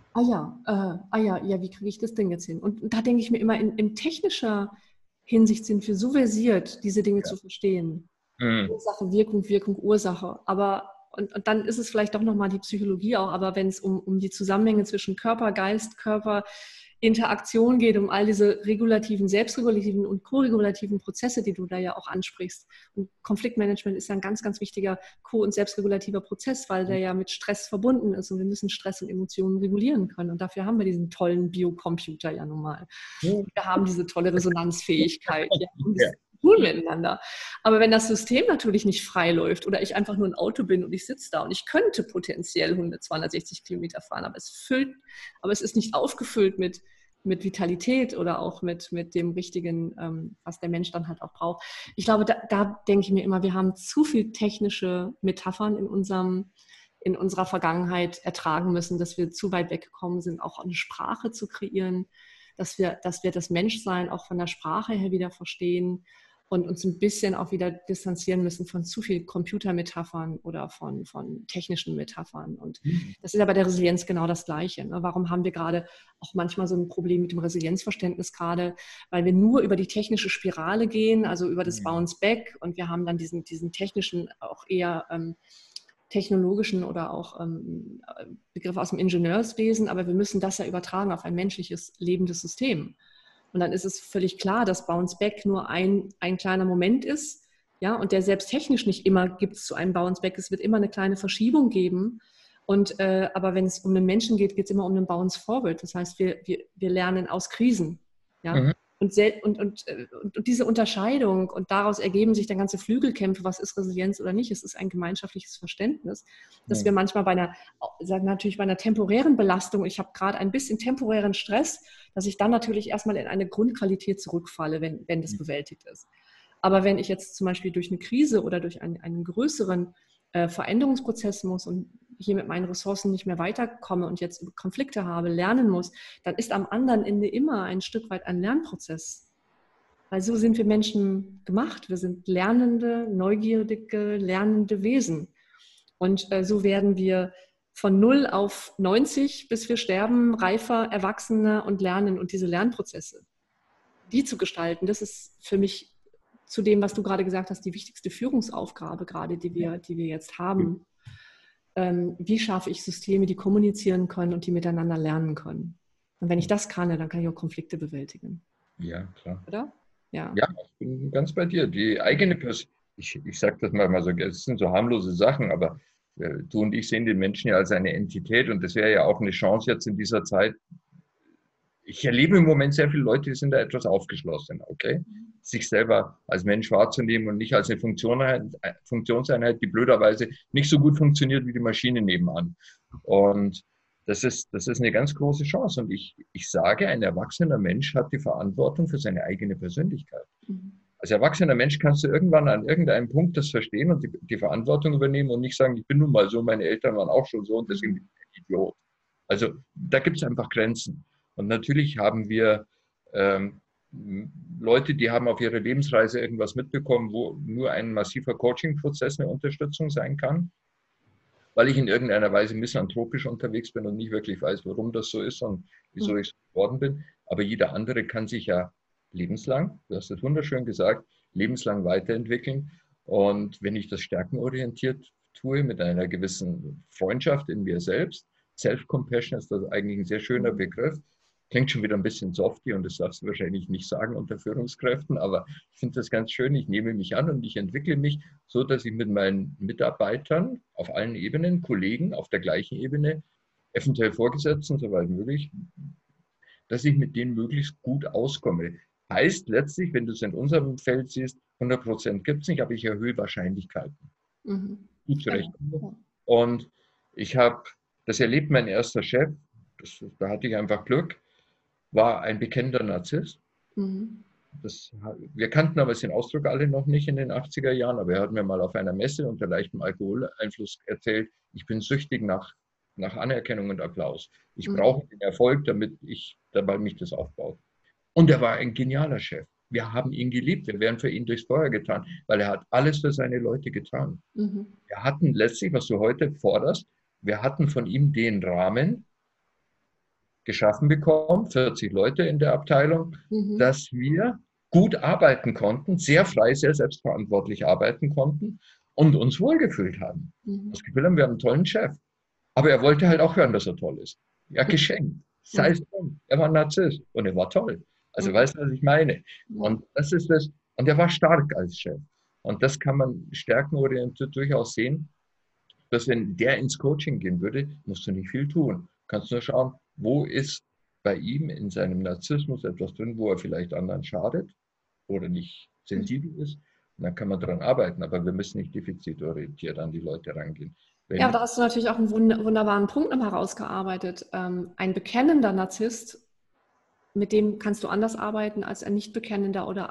Ja, wie kriege ich das Ding jetzt hin? Und da denke ich mir immer, in technischer Hinsicht sind wir so versiert, diese Dinge ja. zu verstehen. Mhm. Ursache, Wirkung, Wirkung, Ursache. Und dann ist es vielleicht doch nochmal die Psychologie auch, aber wenn es um die Zusammenhänge zwischen Körper, Geist, Körper, Interaktion geht, um all diese regulativen, selbstregulativen und koregulativen Prozesse, die du da ja auch ansprichst. Und Konfliktmanagement ist ja ein ganz, ganz wichtiger ko- und selbstregulativer Prozess, weil der ja mit Stress verbunden ist und wir müssen Stress und Emotionen regulieren können. Und dafür haben wir diesen tollen Biocomputer ja nun mal. Ja. Wir haben diese tolle Resonanzfähigkeit, ja, und Ja. das tun miteinander. Aber wenn das System natürlich nicht frei läuft oder ich einfach nur ein Auto bin und ich sitze da und ich könnte potenziell 260 Kilometer fahren, aber es ist nicht aufgefüllt mit Vitalität oder auch mit dem Richtigen, was der Mensch dann halt auch braucht. Ich glaube, da denke ich mir immer, wir haben zu viel technische Metaphern in unserer Vergangenheit ertragen müssen, dass wir zu weit weggekommen sind, auch eine Sprache zu kreieren, dass wir das Menschsein auch von der Sprache her wieder verstehen und uns ein bisschen auch wieder distanzieren müssen von zu viel Computermetaphern oder von technischen Metaphern. Und das ist ja bei der Resilienz genau das Gleiche. Ne? Warum haben wir gerade auch manchmal so ein Problem mit dem Resilienzverständnis gerade? Weil wir nur über die technische Spirale gehen, also über das Bounce Back, und wir haben dann diesen technischen, auch eher technologischen oder auch Begriffe aus dem Ingenieurswesen, aber wir müssen das ja übertragen auf ein menschliches, lebendes System. Und dann ist es völlig klar, dass Bounce Back nur ein kleiner Moment ist, ja, und der selbst technisch nicht immer gibt es zu einem Bounce Back. Es wird immer eine kleine Verschiebung geben. Aber wenn es um den Menschen geht, geht es immer um einen Bounce Forward. Das heißt, wir lernen aus Krisen. Ja? Mhm. Und diese Unterscheidung, und daraus ergeben sich dann ganze Flügelkämpfe, was ist Resilienz oder nicht. Es ist ein gemeinschaftliches Verständnis, dass wir manchmal natürlich bei einer temporären Belastung, ich habe gerade ein bisschen temporären Stress, dass ich dann natürlich erstmal in eine Grundqualität zurückfalle, wenn das bewältigt ist. Aber wenn ich jetzt zum Beispiel durch eine Krise oder durch einen größeren Veränderungsprozess muss und hier mit meinen Ressourcen nicht mehr weiterkomme und jetzt Konflikte habe, lernen muss, dann ist am anderen Ende immer ein Stück weit ein Lernprozess. Weil so sind wir Menschen gemacht. Wir sind lernende, neugierige, lernende Wesen. Und so werden wir von 0 auf 90, bis wir sterben, reifer, erwachsener und lernen. Und diese Lernprozesse, die zu gestalten, das ist für mich zu dem, was du gerade gesagt hast, die wichtigste Führungsaufgabe gerade, die wir jetzt haben. Wie schaffe ich Systeme, die kommunizieren können und die miteinander lernen können? Und wenn ich das kann, dann kann ich auch Konflikte bewältigen. Ja, klar. Oder? Ja. Ja, ich bin ganz bei dir. Die eigene ich sage das mal so, es sind so harmlose Sachen, aber du und ich sehen den Menschen ja als eine Entität und das wäre ja auch eine Chance jetzt in dieser Zeit. Ich erlebe im Moment sehr viele Leute, die sind da etwas aufgeschlossen, okay? Sich selber als Mensch wahrzunehmen und nicht als eine Funktionseinheit, die blöderweise nicht so gut funktioniert wie die Maschine nebenan. Und das ist eine ganz große Chance. Und ich sage, ein erwachsener Mensch hat die Verantwortung für seine eigene Persönlichkeit. Als erwachsener Mensch kannst du irgendwann an irgendeinem Punkt das verstehen und die Verantwortung übernehmen und nicht sagen, ich bin nun mal so, meine Eltern waren auch schon so und deswegen bin ich ein Idiot. Also da gibt es einfach Grenzen. Und natürlich haben wir Leute, die haben auf ihrer Lebensreise irgendwas mitbekommen, wo nur ein massiver Coaching-Prozess eine Unterstützung sein kann, weil ich in irgendeiner Weise misanthropisch unterwegs bin und nicht wirklich weiß, warum das so ist und wieso ich so geworden bin. Aber jeder andere kann sich ja lebenslang, du hast es wunderschön gesagt, lebenslang weiterentwickeln. Und wenn ich das stärkenorientiert tue, mit einer gewissen Freundschaft in mir selbst, Self-Compassion ist das eigentlich ein sehr schöner Begriff. Klingt schon wieder ein bisschen softy und das darfst du wahrscheinlich nicht sagen unter Führungskräften, aber ich finde das ganz schön. Ich nehme mich an und ich entwickle mich so, dass ich mit meinen Mitarbeitern auf allen Ebenen, Kollegen auf der gleichen Ebene, eventuell Vorgesetzten, soweit möglich, dass ich mit denen möglichst gut auskomme. Heißt letztlich, wenn du es in unserem Feld siehst, 100% gibt es nicht, aber ich erhöhe Wahrscheinlichkeiten. Gut zurechtkommen. Und ich habe das erlebt, mein erster Chef, da hatte ich einfach Glück, war ein bekennender Narzisst. Wir kannten aber den Ausdruck alle noch nicht in den 80er Jahren, aber er hat mir mal auf einer Messe unter leichtem Alkoholeinfluss erzählt, ich bin süchtig nach Anerkennung und Applaus. Ich brauche den Erfolg, damit mich das aufbaut. Und er war ein genialer Chef. Wir haben ihn geliebt, wir wären für ihn durchs Feuer getan, weil er hat alles für seine Leute getan. Wir hatten letztlich, was du heute forderst, wir hatten von ihm den Rahmen geschaffen bekommen, 40 Leute in der Abteilung, dass wir gut arbeiten konnten, sehr frei, sehr selbstverantwortlich arbeiten konnten und uns wohlgefühlt haben. Das Gefühl haben, wir haben einen tollen Chef. Aber er wollte halt auch hören, dass er toll ist. Ja, geschenkt. Sei es drum. Er war ein Narzisst und er war toll. Also weißt du, was ich meine? Und das ist das. Und er war stark als Chef. Und das kann man stärkenorientiert durchaus sehen, dass wenn der ins Coaching gehen würde, musst du nicht viel tun. Kannst nur schauen, wo ist bei ihm in seinem Narzissmus etwas drin, wo er vielleicht anderen schadet oder nicht sensibel ist. Und dann kann man daran arbeiten, aber wir müssen nicht defizitorientiert an die Leute rangehen. Ja, aber da hast du natürlich auch einen wunderbaren Punkt noch herausgearbeitet. Ein bekennender Narzisst, mit dem kannst du anders arbeiten als ein nicht bekennender oder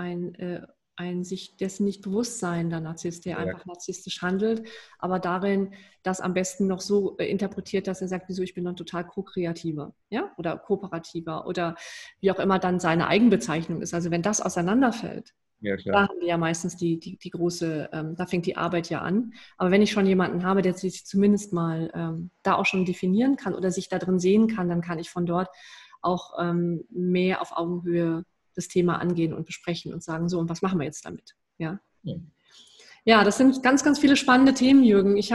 ein sich dessen nicht bewusst seiender Narzisst, der einfach narzisstisch handelt, aber darin das am besten noch so interpretiert, dass er sagt, wieso, ich bin dann total ko-kreativer, ja, oder kooperativer oder wie auch immer dann seine Eigenbezeichnung ist. Also wenn das auseinanderfällt, da haben wir ja meistens die große, da fängt die Arbeit ja an. Aber wenn ich schon jemanden habe, der sich zumindest mal da auch schon definieren kann oder sich da drin sehen kann, dann kann ich von dort auch mehr auf Augenhöhe das Thema angehen und besprechen und sagen, so, und was machen wir jetzt damit? Ja, ja, das sind ganz, ganz viele spannende Themen, Jürgen. Ich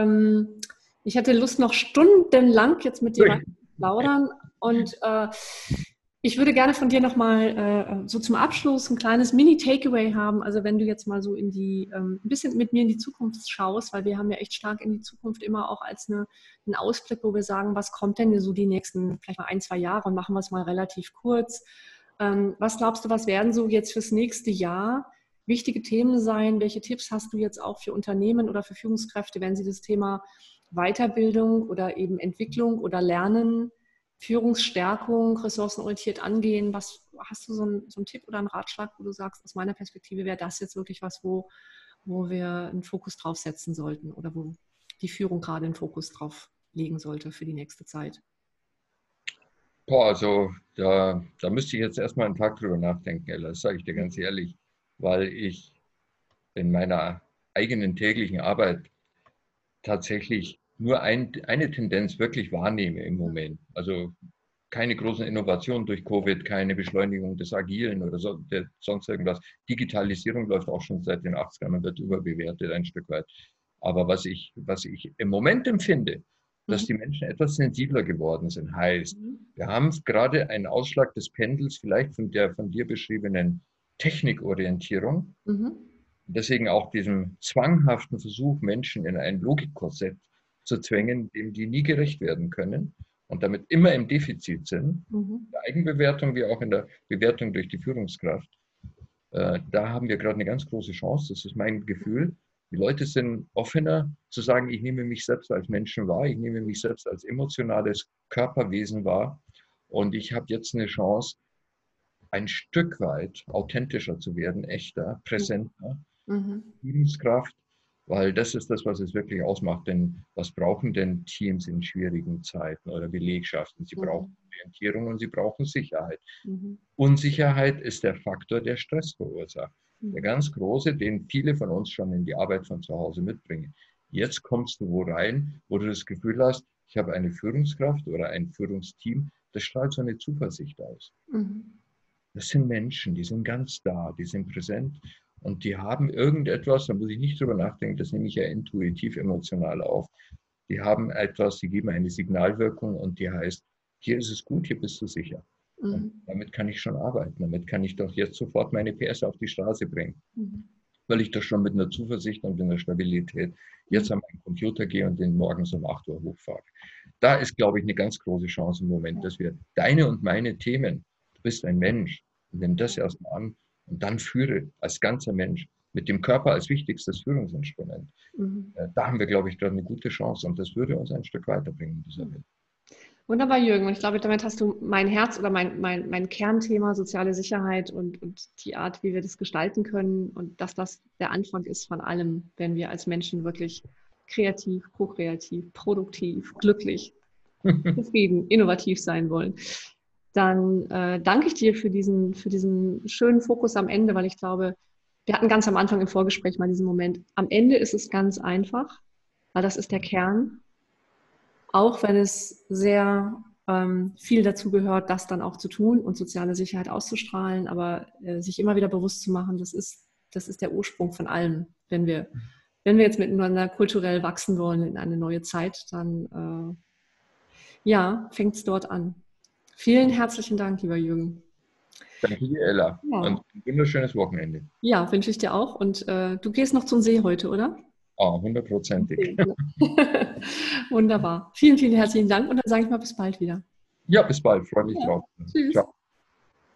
hätte Lust, noch stundenlang jetzt mit dir zu plaudern und ich würde gerne von dir nochmal so zum Abschluss ein kleines Mini-Takeaway haben. Also wenn du jetzt mal so ein bisschen mit mir in die Zukunft schaust, weil wir haben ja echt stark in die Zukunft immer auch als einen Ausblick, wo wir sagen, was kommt denn so die nächsten vielleicht mal 1, 2 Jahre und machen wir es mal relativ kurz. Was glaubst du, was werden so jetzt fürs nächste Jahr wichtige Themen sein? Welche Tipps hast du jetzt auch für Unternehmen oder für Führungskräfte, wenn sie das Thema Weiterbildung oder eben Entwicklung oder Lernen, Führungsstärkung, ressourcenorientiert angehen? Was hast du so einen Tipp oder einen Ratschlag, wo du sagst, aus meiner Perspektive wäre das jetzt wirklich was, wo wir einen Fokus drauf setzen sollten oder wo die Führung gerade einen Fokus drauf legen sollte für die nächste Zeit? Boah, also da müsste ich jetzt erstmal einen Tag drüber nachdenken, Ella, das sage ich dir ganz ehrlich, weil ich in meiner eigenen täglichen Arbeit tatsächlich nur eine Tendenz wirklich wahrnehme im Moment. Also keine großen Innovationen durch Covid, keine Beschleunigung des Agilen oder sonst irgendwas. Digitalisierung läuft auch schon seit den 80ern und wird überbewertet ein Stück weit. Aber was ich im Moment empfinde, dass die Menschen etwas sensibler geworden sind, heißt, wir haben gerade einen Ausschlag des Pendels vielleicht von der von dir beschriebenen Technikorientierung. Deswegen auch diesem zwanghaften Versuch, Menschen in ein Logikkorsett zu zwängen, dem die nie gerecht werden können und damit immer im Defizit sind, in der Eigenbewertung wie auch in der Bewertung durch die Führungskraft. Da haben wir gerade eine ganz große Chance, das ist mein Gefühl. Die Leute sind offener zu sagen, ich nehme mich selbst als Menschen wahr, ich nehme mich selbst als emotionales Körperwesen wahr und ich habe jetzt eine Chance, ein Stück weit authentischer zu werden, echter, präsenter, Führungskraft, weil das ist das, was es wirklich ausmacht. Denn was brauchen denn Teams in schwierigen Zeiten oder Belegschaften? Sie brauchen Orientierung und sie brauchen Sicherheit. Unsicherheit ist der Faktor, der Stress verursacht. Der ganz große, den viele von uns schon in die Arbeit von zu Hause mitbringen. Jetzt kommst du wo rein, wo du das Gefühl hast, ich habe eine Führungskraft oder ein Führungsteam, das strahlt so eine Zuversicht aus. Das sind Menschen, die sind ganz da, die sind präsent und die haben irgendetwas, da muss ich nicht drüber nachdenken, das nehme ich ja intuitiv emotional auf. Die haben etwas, die geben eine Signalwirkung und die heißt, hier ist es gut, hier bist du sicher. Und damit kann ich schon arbeiten, damit kann ich doch jetzt sofort meine PS auf die Straße bringen, weil ich doch schon mit einer Zuversicht und mit einer Stabilität jetzt an meinen Computer gehe und den morgens um 8 Uhr hochfahre. Da ist, glaube ich, eine ganz große Chance im Moment, dass wir deine und meine Themen, du bist ein Mensch, und nimm das erstmal an und dann führe als ganzer Mensch mit dem Körper als wichtigstes Führungsinstrument. Da haben wir, glaube ich, gerade eine gute Chance und das würde uns ein Stück weiterbringen in dieser Welt. Wunderbar, Jürgen. Und ich glaube, damit hast du mein Herz oder mein Kernthema soziale Sicherheit und die Art, wie wir das gestalten können und dass das der Anfang ist von allem, wenn wir als Menschen wirklich kreativ, ko-kreativ, produktiv, glücklich, zufrieden, innovativ sein wollen. Dann danke ich dir für diesen schönen Fokus am Ende, weil ich glaube, wir hatten ganz am Anfang im Vorgespräch mal diesen Moment. Am Ende ist es ganz einfach, weil das ist der Kern. Auch wenn es sehr viel dazu gehört, das dann auch zu tun und soziale Sicherheit auszustrahlen, aber sich immer wieder bewusst zu machen, das ist der Ursprung von allem. Wenn wir jetzt miteinander kulturell wachsen wollen in eine neue Zeit, dann fängt es dort an. Vielen herzlichen Dank, lieber Jürgen. Danke dir, Ella. Ja. Und ein wunderschönes Wochenende. Ja, wünsche ich dir auch. Und du gehst noch zum See heute, oder? 100%ig. Wunderbar. Vielen, vielen herzlichen Dank und dann sage ich mal bis bald wieder. Ja, bis bald. Freue mich drauf. Tschüss. Ciao.